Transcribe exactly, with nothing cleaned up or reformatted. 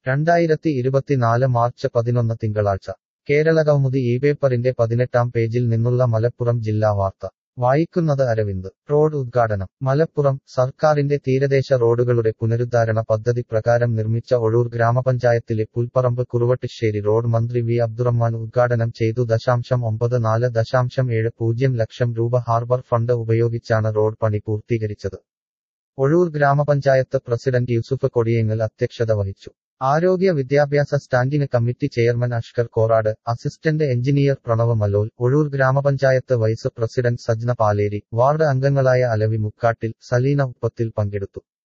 രണ്ടായിരത്തി ഇരുപത്തിനാല് മാർച്ച് പതിനൊന്ന് തിങ്കളാഴ്ച കേരളകൗമുദി ഈ പേപ്പറിന്റെ പതിനെട്ടാം പേജിൽ നിന്നുള്ള മലപ്പുറം ജില്ലാ വാർത്ത വായിക്കുന്നത് അരവിന്ദ്. റോഡ് ഉദ്ഘാടനം മലപ്പുറം. സർക്കാരിന്റെ തീരദേശ റോഡുകളുടെ പുനരുദ്ധാരണ പദ്ധതി പ്രകാരം നിർമ്മിച്ച ഒഴൂർ ഗ്രാമപഞ്ചായത്തിലെ പുൽപ്പറമ്പ് കുറുവട്ടിശ്ശേരി റോഡ് മന്ത്രി വി അബ്ദുറഹ്മാൻ ഉദ്ഘാടനം ചെയ്തു. ദശാംശം ഒമ്പത് നാല് ദശാംശം ഏഴ് പൂജ്യം ലക്ഷം രൂപ ഹാർബർ ഫണ്ട് ഉപയോഗിച്ചാണ് റോഡ് പണി പൂർത്തീകരിച്ചത്. ഒഴൂർ ഗ്രാമപഞ്ചായത്ത് പ്രസിഡന്റ് യൂസുഫ് കൊടിയേങ്ങൽ അധ്യക്ഷത വഹിച്ചു. ആരോഗ്യ വിദ്യാഭ്യാസ standing committee chairman Ashkar Korad, assistant engineer Pranav Malol, Ozhur ഗ്രാമപഞ്ചായത്ത് vice president Sajna Paleri, ward അംഗങ്ങളായ അലവി മുക്കാട്ടിൽ, സലീന ഉപ്പത്തിൽ പങ്കെടുത്തു.